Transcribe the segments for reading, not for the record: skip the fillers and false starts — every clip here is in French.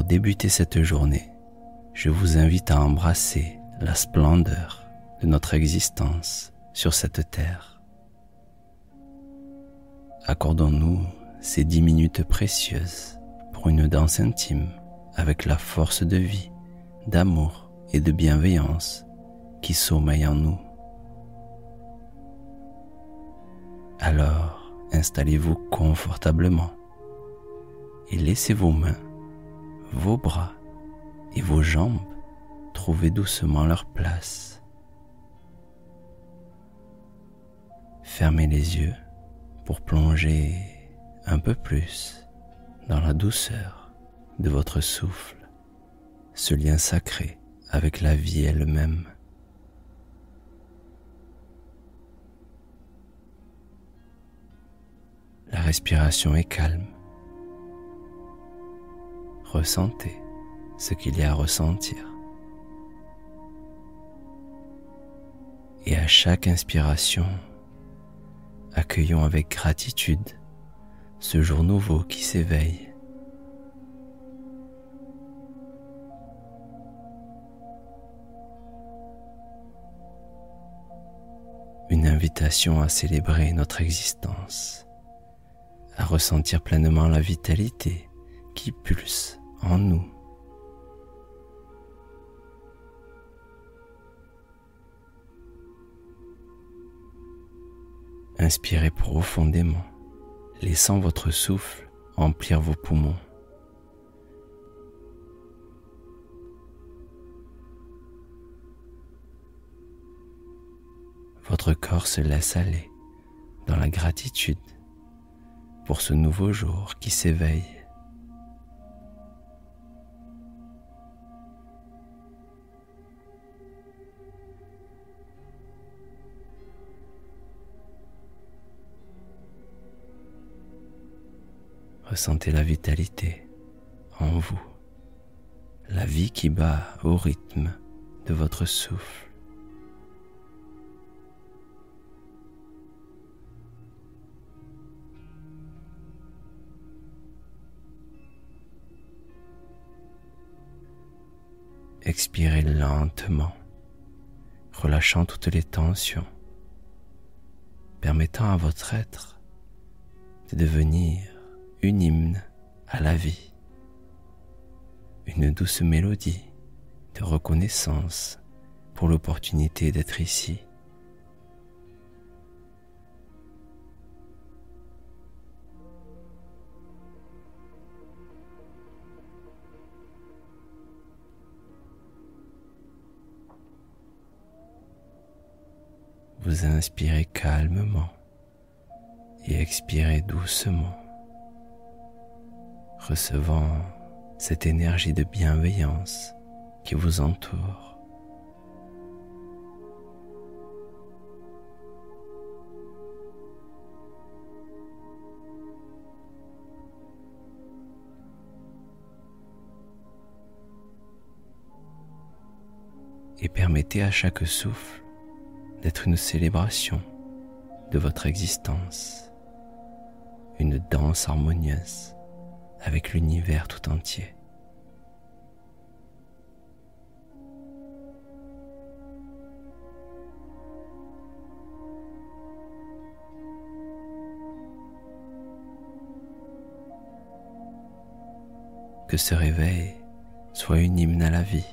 pour débuter cette journée, je vous invite à embrasser la splendeur de notre existence sur cette terre. Accordons-nous ces 10 minutes précieuses pour une danse intime avec la force de vie, d'amour et de bienveillance qui sommeille en nous. Alors, installez-vous confortablement et laissez vos mains, vos bras et vos jambes trouver doucement leur place. Fermez les yeux pour plonger un peu plus dans la douceur de votre souffle, ce lien sacré avec la vie elle-même. La respiration est calme. Ressentez ce qu'il y a à ressentir. Et à chaque inspiration, accueillons avec gratitude ce jour nouveau qui s'éveille. Une invitation à célébrer notre existence, à ressentir pleinement la vitalité qui pulse en nous. Inspirez profondément, laissant votre souffle remplir vos poumons. Votre corps se laisse aller dans la gratitude pour ce nouveau jour qui s'éveille. Ressentez la vitalité en vous, la vie qui bat au rythme de votre souffle. Expirez lentement, relâchant toutes les tensions, permettant à votre être de devenir une hymne à la vie, une douce mélodie de reconnaissance pour l'opportunité d'être ici. Vous inspirez calmement et expirez doucement, recevant cette énergie de bienveillance qui vous entoure. Et permettez à chaque souffle d'être une célébration de votre existence, une danse harmonieuse avec l'univers tout entier. Que ce réveil soit une hymne à la vie.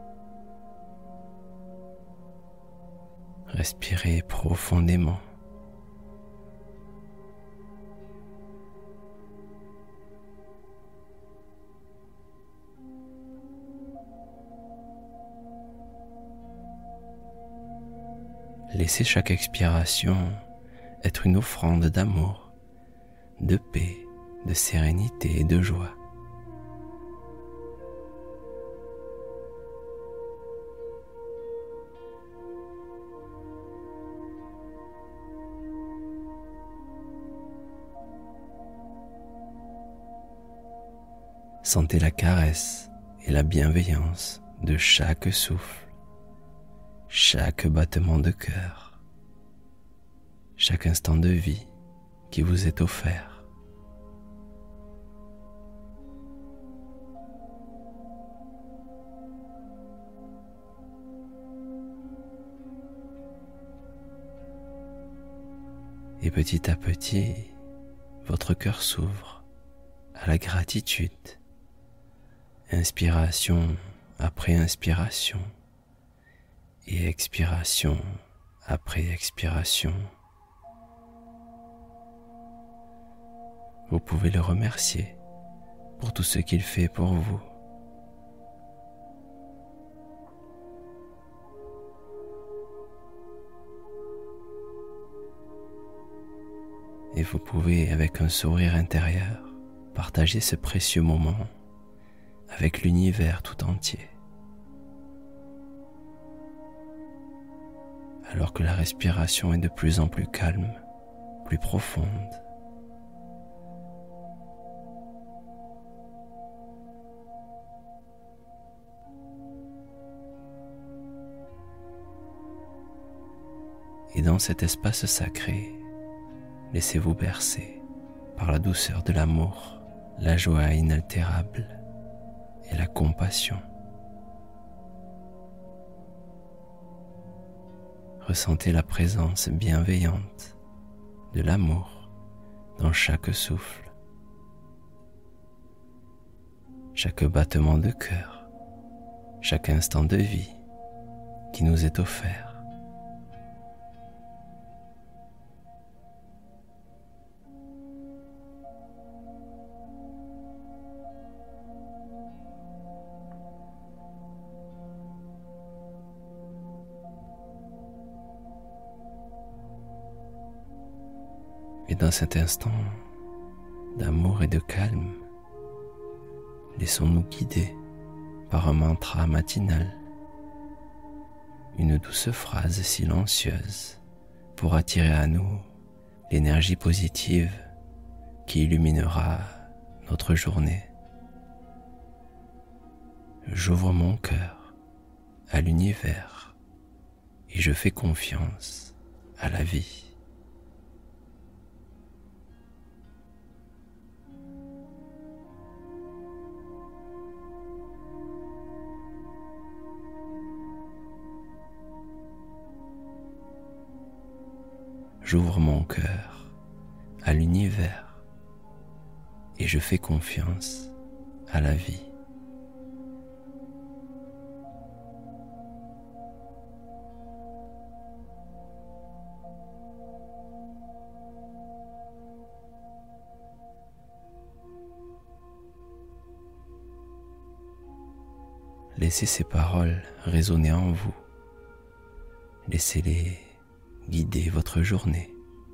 Respirez profondément. Laissez chaque expiration être une offrande d'amour, de paix, de sérénité et de joie. Sentez la caresse et la bienveillance de chaque souffle, chaque battement de cœur, chaque instant de vie qui vous est offert. Et petit à petit, votre cœur s'ouvre à la gratitude, inspiration après inspiration et expiration après expiration. Vous pouvez le remercier pour tout ce qu'il fait pour vous. Et vous pouvez, avec un sourire intérieur, partager ce précieux moment avec l'univers tout entier. Alors que la respiration est de plus en plus calme, plus profonde. Et dans cet espace sacré, laissez-vous bercer par la douceur de l'amour, la joie inaltérable et la compassion. Ressentez la présence bienveillante de l'amour dans chaque souffle, chaque battement de cœur, chaque instant de vie qui nous est offert. Et dans cet instant d'amour et de calme, laissons-nous guider par un mantra matinal, une douce phrase silencieuse pour attirer à nous l'énergie positive qui illuminera notre journée. J'ouvre mon cœur à l'univers et je fais confiance à la vie. J'ouvre mon cœur à l'univers et je fais confiance à la vie. Laissez ces paroles résonner en vous. Laissez-les guider votre journée.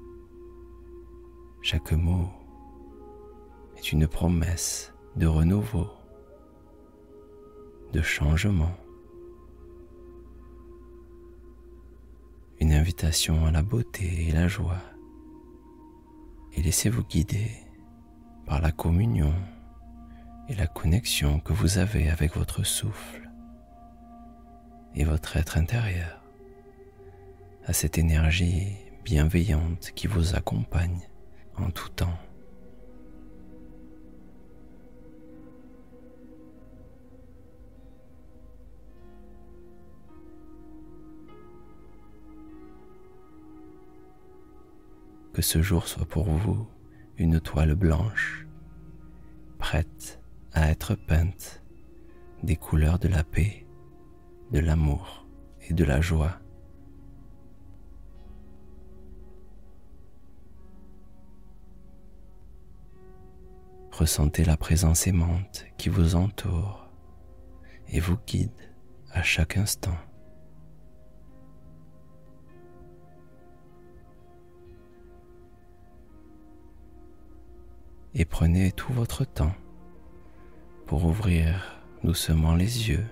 Chaque mot est une promesse de renouveau, de changement, une invitation à la beauté et la joie. Et laissez-vous guider par la communion et la connexion que vous avez avec votre souffle et votre être intérieur, à cette énergie bienveillante qui vous accompagne en tout temps. Que ce jour soit pour vous une toile blanche, prête à être peinte des couleurs de la paix, de l'amour et de la joie. Ressentez la présence aimante qui vous entoure et vous guide à chaque instant. Et prenez tout votre temps pour ouvrir doucement les yeux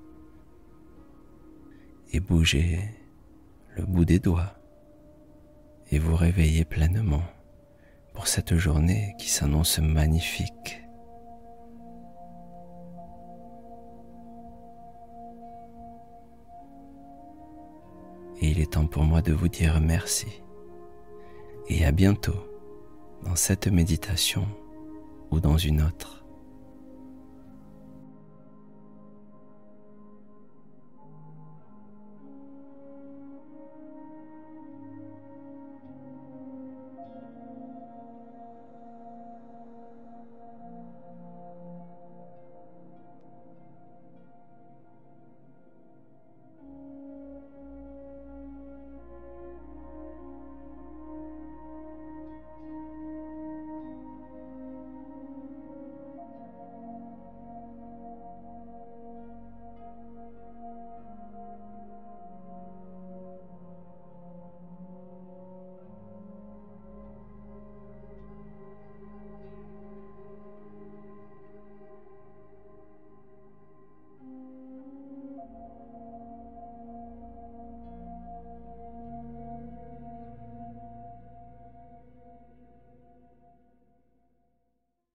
et bouger le bout des doigts et vous réveiller pleinement pour cette journée qui s'annonce magnifique. Et il est temps pour moi de vous dire merci et à bientôt dans cette méditation ou dans une autre.